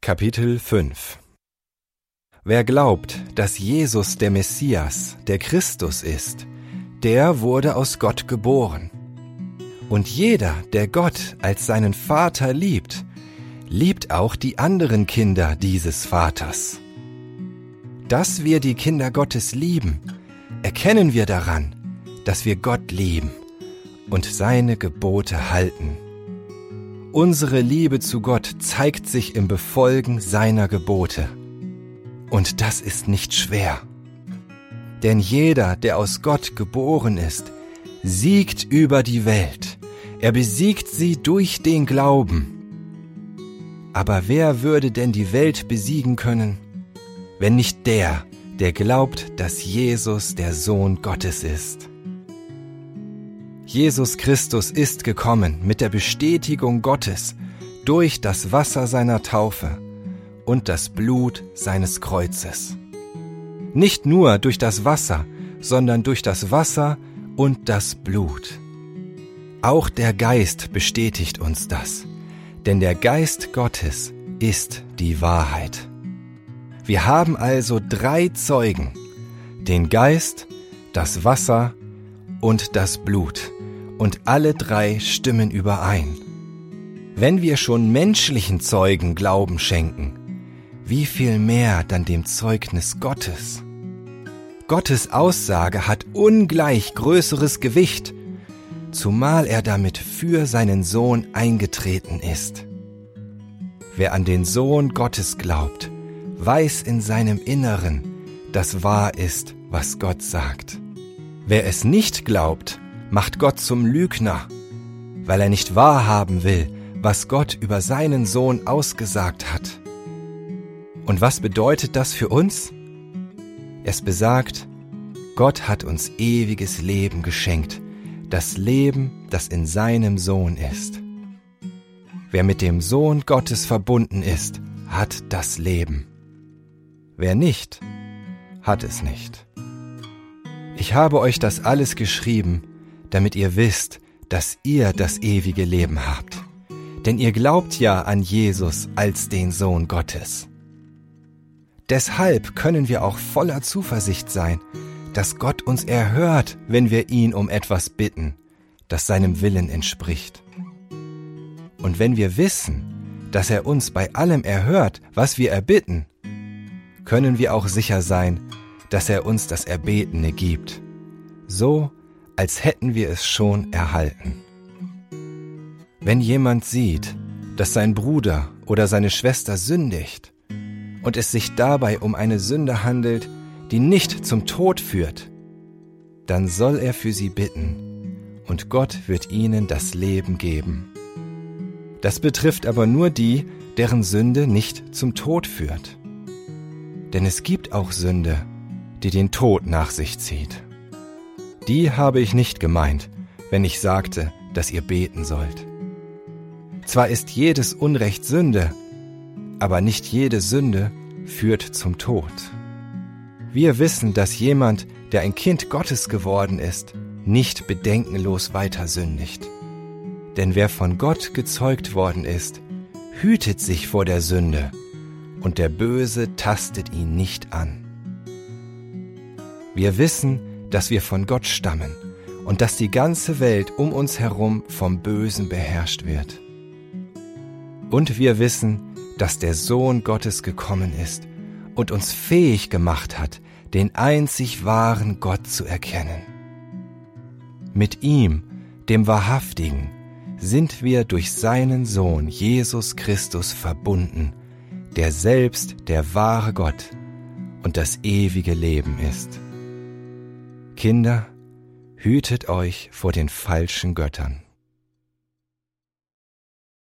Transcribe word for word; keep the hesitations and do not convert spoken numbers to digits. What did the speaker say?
Kapitel fünf. Wer glaubt, dass Jesus der Messias, der Christus ist, der wurde aus Gott geboren. Und jeder, der Gott als seinen Vater liebt, liebt auch die anderen Kinder dieses Vaters. Dass wir die Kinder Gottes lieben, erkennen wir daran, dass wir Gott lieben und seine Gebote halten. Unsere Liebe zu Gott zeigt sich im Befolgen seiner Gebote. Und das ist nicht schwer. Denn jeder, der aus Gott geboren ist, siegt über die Welt. Er besiegt sie durch den Glauben. Aber wer würde denn die Welt besiegen können, wenn nicht der, der glaubt, dass Jesus der Sohn Gottes ist? Jesus Christus ist gekommen mit der Bestätigung Gottes durch das Wasser seiner Taufe und das Blut seines Kreuzes. Nicht nur durch das Wasser, sondern durch das Wasser und das Blut. Auch der Geist bestätigt uns das, denn der Geist Gottes ist die Wahrheit. Wir haben also drei Zeugen, den Geist, das Wasser und das Blut, und alle drei stimmen überein. Wenn wir schon menschlichen Zeugen Glauben schenken, wie viel mehr dann dem Zeugnis Gottes? Gottes Aussage hat ungleich größeres Gewicht, zumal er damit für seinen Sohn eingetreten ist. Wer an den Sohn Gottes glaubt, weiß in seinem Inneren, dass wahr ist, was Gott sagt. Wer es nicht glaubt, macht Gott zum Lügner, weil er nicht wahrhaben will, was Gott über seinen Sohn ausgesagt hat. Und was bedeutet das für uns? Es besagt, Gott hat uns ewiges Leben geschenkt, das Leben, das in seinem Sohn ist. Wer mit dem Sohn Gottes verbunden ist, hat das Leben. Wer nicht, hat es nicht. Ich habe euch das alles geschrieben, damit ihr wisst, dass ihr das ewige Leben habt. Denn ihr glaubt ja an Jesus als den Sohn Gottes. Deshalb können wir auch voller Zuversicht sein, dass Gott uns erhört, wenn wir ihn um etwas bitten, das seinem Willen entspricht. Und wenn wir wissen, dass er uns bei allem erhört, was wir erbitten, können wir auch sicher sein, dass er uns das Erbetene gibt, so als hätten wir es schon erhalten. Wenn jemand sieht, dass sein Bruder oder seine Schwester sündigt und es sich dabei um eine Sünde handelt, die nicht zum Tod führt, dann soll er für sie bitten und Gott wird ihnen das Leben geben. Das betrifft aber nur die, deren Sünde nicht zum Tod führt. Denn es gibt auch Sünde, die den Tod nach sich zieht. Die habe ich nicht gemeint, wenn ich sagte, dass ihr beten sollt. Zwar ist jedes Unrecht Sünde, aber nicht jede Sünde führt zum Tod. Wir wissen, dass jemand, der ein Kind Gottes geworden ist, nicht bedenkenlos weiter sündigt. Denn wer von Gott gezeugt worden ist, hütet sich vor der Sünde, und der Böse tastet ihn nicht an. Wir wissen, dass wir von Gott stammen und dass die ganze Welt um uns herum vom Bösen beherrscht wird. Und wir wissen, dass der Sohn Gottes gekommen ist und uns fähig gemacht hat, den einzig wahren Gott zu erkennen. Mit ihm, dem Wahrhaftigen, sind wir durch seinen Sohn Jesus Christus verbunden, der selbst der wahre Gott und das ewige Leben ist. Kinder, hütet euch vor den falschen Göttern.